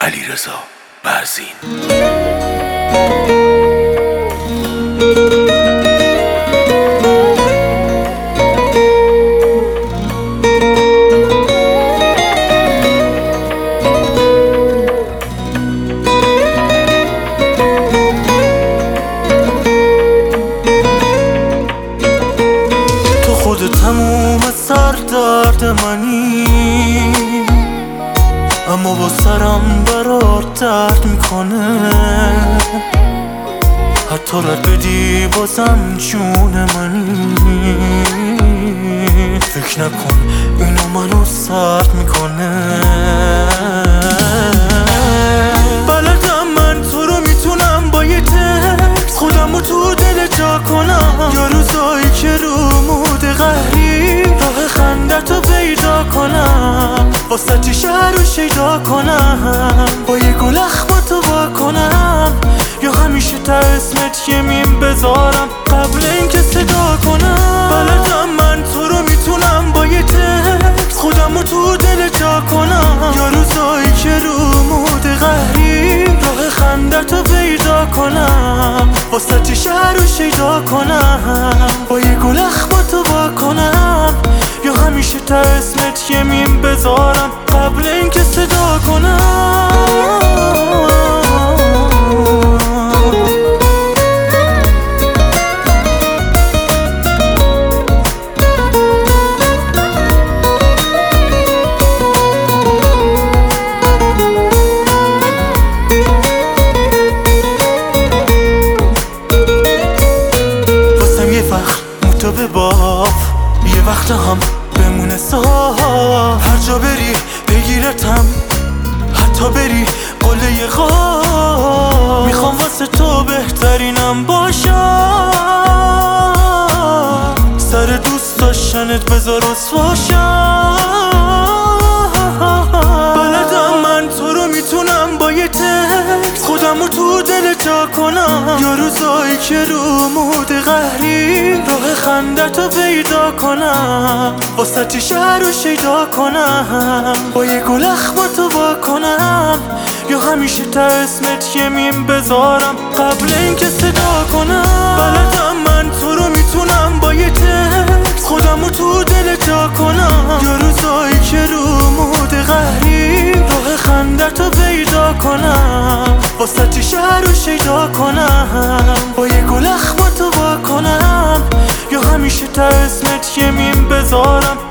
علیرضا برزین. تو خود تموم سردرد منی، اما با سرم برات درد میکنه. حتی رد بدی بازم جون منی. فکر نکن اینو منو سرد میکنه. بلدم من تو رو میتونم با یه تکست خودم رو تو دل جا کنم، یا روزایی که رو مود قهری راه خندت رو پیدا کنم، واسه چی شهر رو شیدا کنم، با یه گل اخماتو با کنم، یا همیشه تا اسمت یه میم بذارم قبل اینکه صدا کنم. بلدم من تو رو میتونم با یه تکست خودم رو تو دل جا کنم، یا روزایی که رو مود قهری راه خندت رو پیدا کنم، واسه چی شهر رو شیدا کنم، با یه گل اخماتو با کنم، یا همیشه تا اسمت یه میم بذارم قبل اینکه صدا کنم. واسم یه وقت موتو به باب، یه وقت هم بمونه صاف، هر جا بری بگیرتم، حتی بری قله خواب. میخوام واسه تو بهترینم باشم، سر دوست داشتنت بذار رسواشم. بلدم من تو رو میتونم با یه تکست خودم رو تو دل جا کنم، یا روزایی که رو مود قهری راه خندت رو پیدا کنم، واسه چی شهر رو شیدا کنم، با یه گل اخماتو با کنم، یا همیشه تا اسمت یه میم بذارم قبل اینکه صدا کنم. بلدم من تو رو میتونم با یه تکست خودم رو تو دل جا کنم، یا روزایی که رو مود قهری راه خندت رو پیدا کنم، واسه چی شهر رو شیدا کنم، با یه گل اخماتو با کنم، یا همیشه تا اسمت یه میم بذارم